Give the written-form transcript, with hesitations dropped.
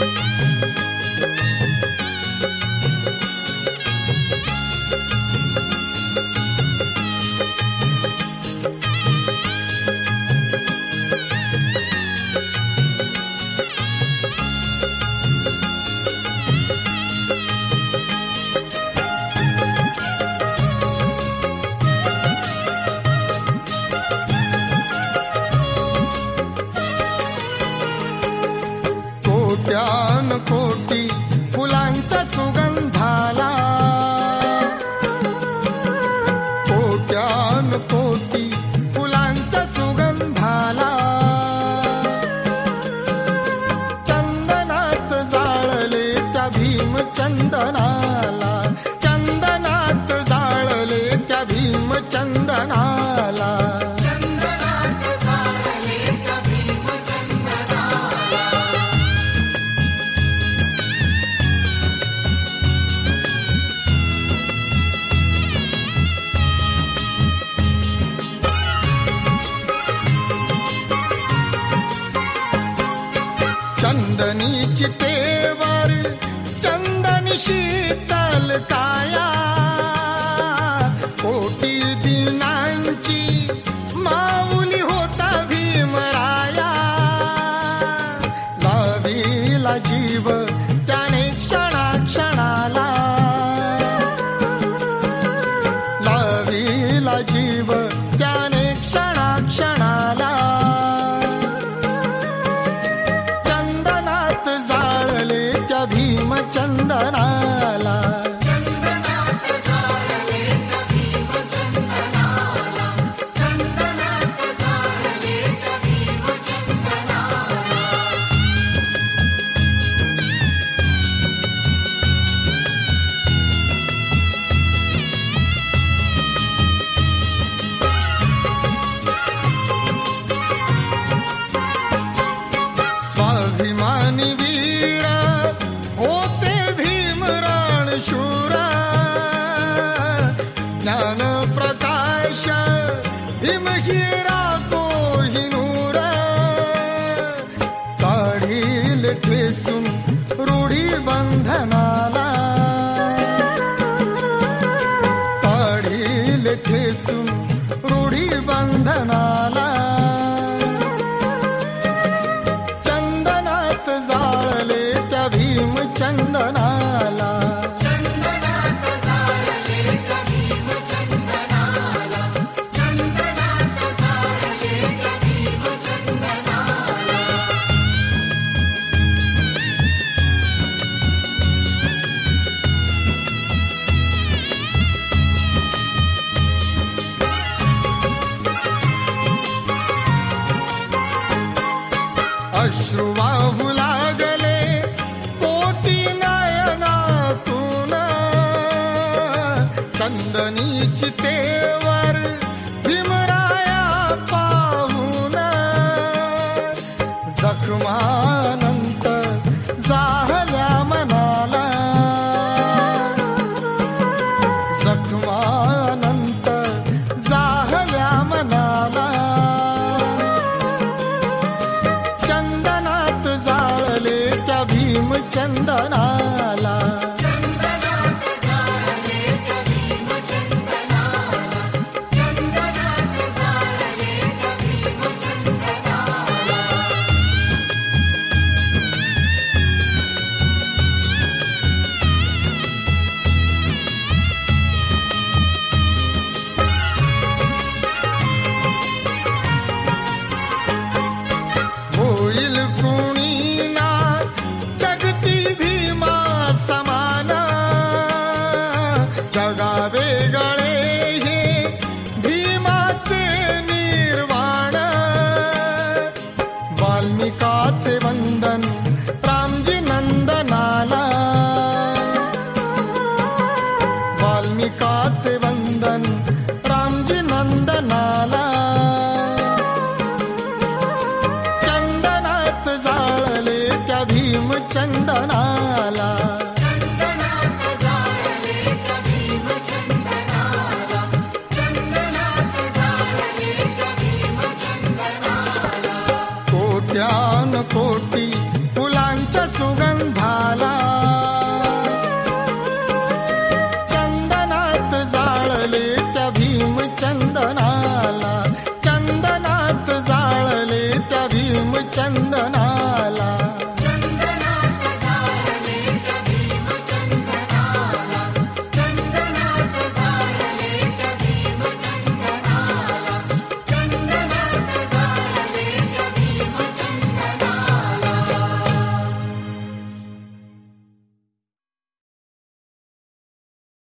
कोटी फुलांच्या सुगंधाला, कोट्यान कोटी फुलांच्या सुगंधाला, चंदनात जाळले त्या भीमचंदनाला, चंदनात जाळले त्या भीमचंदनाला. चंदनीची तेवर चंदनी शीतल काया, कोटी दिनांची माऊली होता भीमराया. लावीला जीव त्याने क्षणाक्षणाला, लावीला जीव त्याने क्षणाक्षणाला. भीमचंदनाला, चंदनात जाळले त्या भीमचंदनाला, चंदनात जाळले त्या भीमचंदनाला. स्वाभिमानी वीर होते भीमराण शूर, ज्ञान प्रकाश भीमहिरा कोहिनूर. काढील ठेचून रूढी बंधनाला, काढील ठेचून रूढी बंधनाला. चंदनात जाळले त्या भीमचंदनाला, चंदनात जाळले त्या भीमचंदनाला, चंदनात जाळले त्या भीमचंदनाला. अश्रू वाहू लागले कोटी नयनातून, चंदनीची तेवर भीमराया पाहून. जखमानंत जाहल्या मनाला, जखमानंत जाहल्या मनाला. चंदनात जाळले त्या भीमचंदनाला, चंदनात जाळले त्या भीमचंदनाला, चंदनात जाळले त्या भीमचंदनाला. होईल कुणी ना जगती भीमा समान, जगावे गळे हे भीमाचे निर्वाण. वाल्मिकाचे वंदन रामजी नंदनाला, वाल्मिकाचे वंदन रामजी नंदनाला. चंदनात जाळले त्या भीमचंदनाला, चंदनात जाळले त्या भीमचंदनाला, चंदनात जाळले त्या भीमचंदनाला. कोट्यान कोटी फुलांच्या सुगंधा